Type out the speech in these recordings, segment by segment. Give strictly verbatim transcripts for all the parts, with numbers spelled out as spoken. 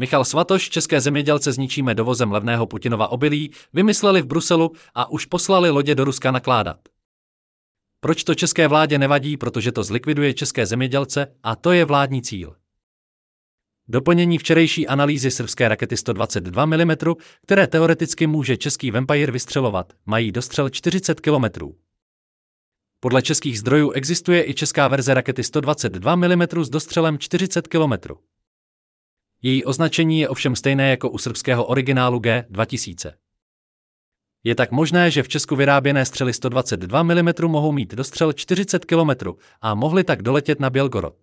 Michal Svatoš, české zemědělce zničíme dovozem levného Putinova obilí, vymysleli v Bruselu a už poslali lodě do Ruska nakládat. Proč to české vládě nevadí? Protože to zlikviduje české zemědělce a to je vládní cíl. Doplnění včerejší analýzy srbské rakety sto dvacet dva milimetrů, které teoreticky může český Vampire vystřelovat, mají dostřel čtyřicet kilometrů. Podle českých zdrojů existuje i česká verze rakety sto dvacet dva milimetrů s dostřelem čtyřicet kilometrů. Její označení je ovšem stejné jako u srbského originálu G dva tisíce. Je tak možné, že v Česku vyráběné střely sto dvacet dva milimetrů mohou mít dostřel čtyřicet kilometrů a mohly tak doletět na Bělgorod.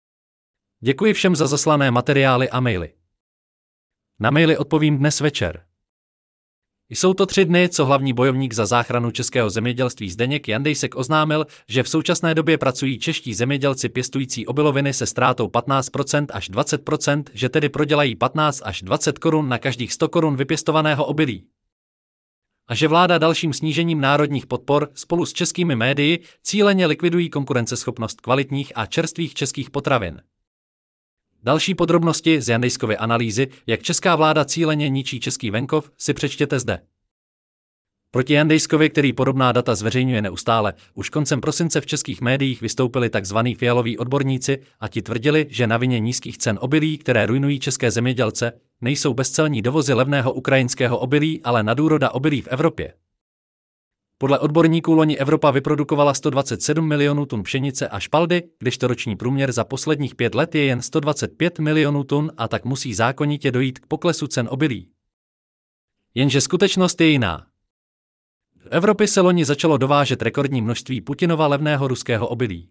Děkuji všem za zaslané materiály a maily. Na maily odpovím dnes večer. Jsou to tři dny, co hlavní bojovník za záchranu českého zemědělství Zdeněk Jandejsek oznámil, že v současné době pracují čeští zemědělci pěstující obiloviny se ztrátou patnáct procent až dvacet procent, že tedy prodělají patnáct až dvacet korun na každých sto korun vypěstovaného obilí. A že vláda dalším snížením národních podpor spolu s českými médii cíleně likvidují konkurenceschopnost kvalitních a čerstvých českých potravin. Další podrobnosti z Jandejskovy analýzy, jak česká vláda cíleně ničí český venkov, si přečtěte zde. Proti Jandejskovi, který podobná data zveřejňuje neustále, už koncem prosince v českých médiích vystoupili tzv. Fialoví odborníci a ti tvrdili, že na vině nízkých cen obilí, které ruinují české zemědělce, nejsou bezcelní dovozy levného ukrajinského obilí, ale nadúroda obilí v Evropě. Podle odborníků loni Evropa vyprodukovala sto dvacet sedm milionů tun pšenice a špaldy, kdežto roční průměr za posledních pět let je jen sto dvacet pět milionů tun a tak musí zákonitě dojít k poklesu cen obilí. Jenže skutečnost je jiná. Do Evropy se loni začalo dovážet rekordní množství Putinova levného ruského obilí.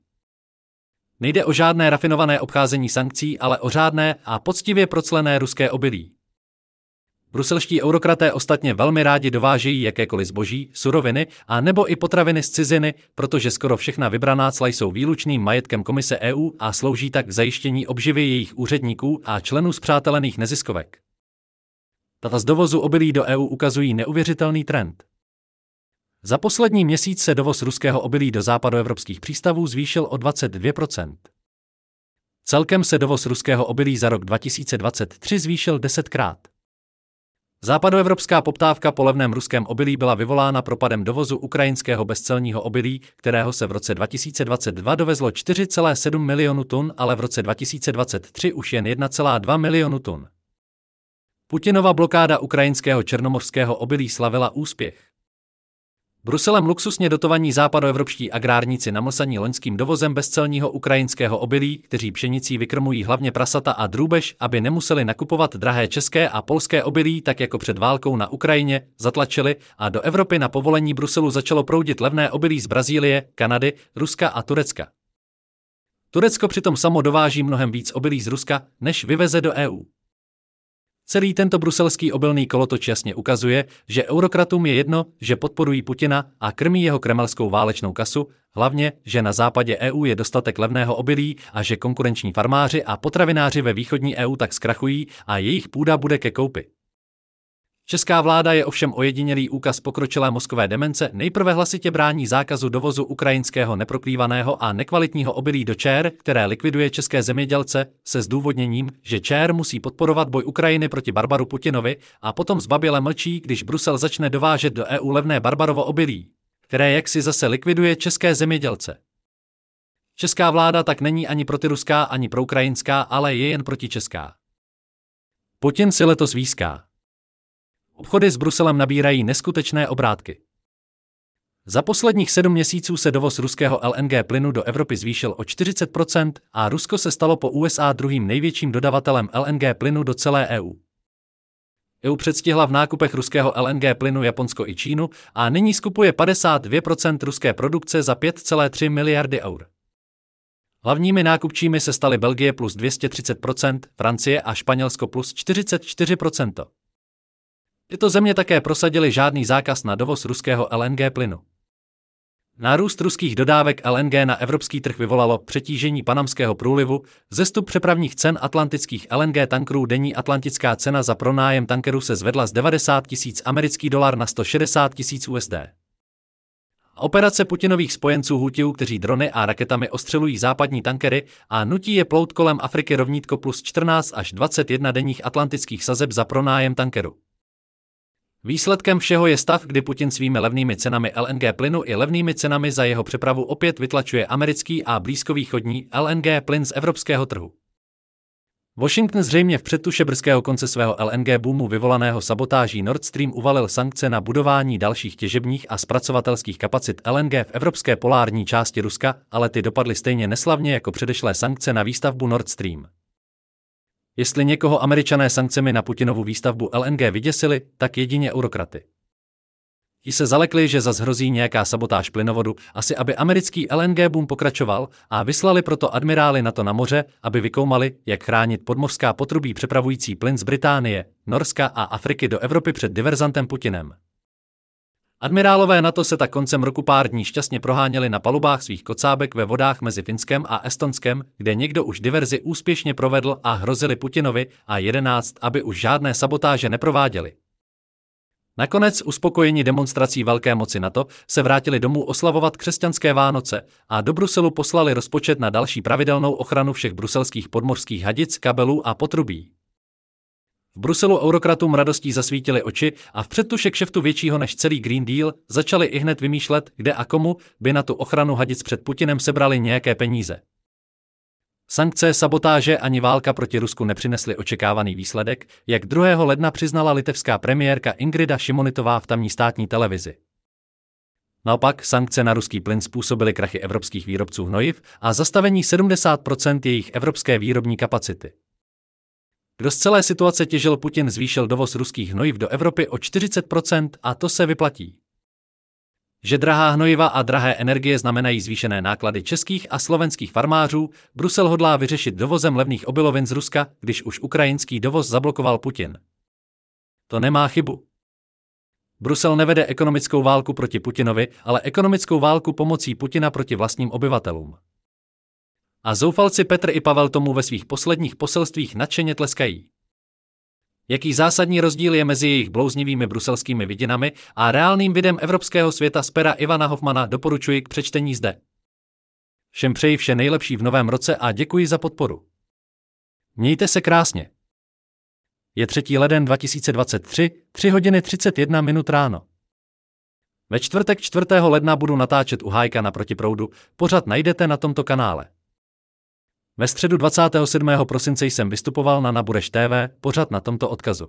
Nejde o žádné rafinované obcházení sankcí, ale o řádné a poctivě proclené ruské obilí. Bruselští eurokraté ostatně velmi rádi dovážejí jakékoliv zboží, suroviny a nebo i potraviny z ciziny, protože skoro všechna vybraná cla jsou výlučným majetkem Komise E U a slouží tak k zajištění obživy jejich úředníků a členů spřátelených neziskovek. Data z dovozu obilí do E U ukazují neuvěřitelný trend. Za poslední měsíc se dovoz ruského obilí do západoevropských přístavů zvýšil o dvacet dvě procent. Celkem se dovoz ruského obilí za rok dva tisíce dvacet tři zvýšil desetkrát. Západoevropská poptávka po levném ruském obilí byla vyvolána propadem dovozu ukrajinského bezcelního obilí, kterého se v roce dva tisíce dvacet dva dovezlo čtyři celá sedm milionu tun, ale v roce dva tisíce dvacet tři už jen jedna celá dva milionu tun. Putinova blokáda ukrajinského černomorského obilí slavila úspěch. Bruselem luxusně dotovaní západoevropští agrárníci namlsaní loňským dovozem bezcelního ukrajinského obilí, kteří pšenicí vykrmují hlavně prasata a drůbež, aby nemuseli nakupovat drahé české a polské obilí tak jako před válkou na Ukrajině, zatlačili a do Evropy na povolení Bruselu začalo proudit levné obilí z Brazílie, Kanady, Ruska a Turecka. Turecko přitom samo dováží mnohem víc obilí z Ruska, než vyveze do E U. Celý tento bruselský obilný kolotoč jasně ukazuje, že eurokratům je jedno, že podporují Putina a krmí jeho kremelskou válečnou kasu, hlavně, že na západě E U je dostatek levného obilí a že konkurenční farmáři a potravináři ve východní E U tak zkrachují a jejich půda bude ke koupi. Česká vláda je ovšem ojedinělý úkaz pokročilé mozkové demence, nejprve hlasitě brání zákazu dovozu ukrajinského neprokrývaného a nekvalitního obilí do ČR, které likviduje české zemědělce, se zdůvodněním, že ČR musí podporovat boj Ukrajiny proti barbaru Putinovi, a potom zbaběle mlčí, když Brusel začne dovážet do E U levné barbarovo obilí, které jaksi zase likviduje české zemědělce. Česká vláda tak není ani protiruská, ani proukrajinská, ale je jen protičeská. Putin si letos výská. Obchody s Bruselem nabírají neskutečné obrátky. Za posledních sedm měsíců se dovoz ruského L N G plynu do Evropy zvýšil o čtyřicet procent a Rusko se stalo po U S A druhým největším dodavatelem L N G plynu do celé E U. E U předstihla v nákupech ruského L N G plynu Japonsko i Čínu a nyní skupuje padesát dvě procent ruské produkce za pět celá tři miliardy eur. Hlavními nákupčími se staly Belgie plus dvě stě třicet procent, Francie a Španělsko plus čtyřicet čtyři procent. Tyto země také prosadily žádný zákaz na dovoz ruského L N G plynu. Nárůst ruských dodávek L N G na evropský trh vyvolalo přetížení panamského průlivu, vzestup přepravních cen atlantických L N G tankerů. Denní atlantická cena za pronájem tankeru se zvedla z devadesát tisíc amerických dolarů na sto šedesát tisíc U S D. operace Putinových spojenců Hutiů, kteří drony a raketami ostřelují západní tankery a nutí je plout kolem Afriky rovnítko plus čtrnáct až dvacet jedna denních atlantických sazeb za pronájem tankeru. Výsledkem všeho je stav, kdy Putin svými levnými cenami L N G plynu i levnými cenami za jeho přepravu opět vytlačuje americký a blízkovýchodní L N G plyn z evropského trhu. Washington zřejmě v předtuše brzkého konce svého L N G boomu vyvolaného sabotáží Nord Stream uvalil sankce na budování dalších těžebních a zpracovatelských kapacit L N G v evropské polární části Ruska, ale ty dopadly stejně neslavně jako předešlé sankce na výstavbu Nord Stream. Jestli někoho Američané sankcemi na Putinovu výstavbu L N G vyděsili, tak jedině eurokraty. Ti se zalekli, že zas hrozí nějaká sabotáž plynovodu, asi aby americký L N G boom pokračoval, a vyslali proto admirály NATO na moře, aby vykoumali, jak chránit podmořská potrubí přepravující plyn z Británie, Norska a Afriky do Evropy před diverzantem Putinem. Admirálové NATO se tak koncem roku pár dní šťastně proháněli na palubách svých kocábek ve vodách mezi Finskem a Estonskem, kde někdo už diverzi úspěšně provedl, a hrozili Putinovi a jedenáct, aby už žádné sabotáže neprováděli. Nakonec, uspokojeni demonstrací velké moci NATO, se vrátili domů oslavovat křesťanské Vánoce a do Bruselu poslali rozpočet na další pravidelnou ochranu všech bruselských podmořských hadic, kabelů a potrubí. V Bruselu eurokratům radostí zasvítili oči a v předtuše kšeftu většího než celý Green Deal začali ihned vymýšlet, kde a komu by na tu ochranu hadic před Putinem sebrali nějaké peníze. Sankce, sabotáže ani válka proti Rusku nepřinesly očekávaný výsledek, jak druhého ledna přiznala litevská premiérka Ingrida Šimonytová v tamní státní televizi. Naopak sankce na ruský plyn způsobily krachy evropských výrobců hnojiv a zastavení sedmdesát procent jejich evropské výrobní kapacity. Kdo z celé situace těžil, Putin zvýšil dovoz ruských hnojiv do Evropy o čtyřicet procent a to se vyplatí. Že drahá hnojiva a drahé energie znamenají zvýšené náklady českých a slovenských farmářů, Brusel hodlá vyřešit dovozem levných obilovin z Ruska, když už ukrajinský dovoz zablokoval Putin. To nemá chybu. Brusel nevede ekonomickou válku proti Putinovi, ale ekonomickou válku pomocí Putina proti vlastním obyvatelům. A zoufalci Petr i Pavel tomu ve svých posledních poselstvích nadšeně tleskají. Jaký zásadní rozdíl je mezi jejich blouznivými bruselskými vidinami a reálným videm evropského světa z pera Ivana Hofmana, doporučuji k přečtení zde. Všem přeji vše nejlepší v novém roce a děkuji za podporu. Mějte se krásně. Je třetí leden dva tisíce dvacet tři, tři hodiny třicet jedna minut ráno. Ve čtvrtek čtvrtého ledna budu natáčet u Hájka na Protiproudu, pořad najdete na tomto kanále. Ve středu dvacátého sedmého prosince jsem vystupoval na Nabureš T V, pořad na tomto odkazu.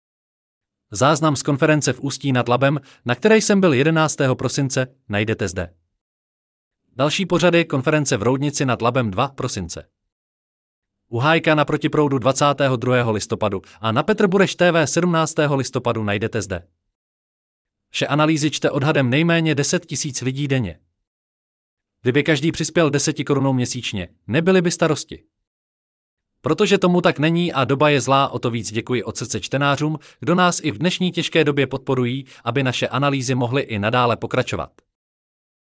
Záznam z konference v Ústí nad Labem, na které jsem byl jedenáctého prosince, najdete zde. Další pořady konference v Roudnici nad Labem dva prosince. U Hájka na Protiproudu dvacátého druhého listopadu a na Petr Bureš T V sedmnáctého listopadu najdete zde. Vše analýzy čte odhadem nejméně deset tisíc lidí denně. Kdyby každý přispěl deseti korunou měsíčně, nebyly by starosti. Protože tomu tak není a doba je zlá, o to víc děkuji od srdce čtenářům, kdo nás i v dnešní těžké době podporují, aby naše analýzy mohly i nadále pokračovat.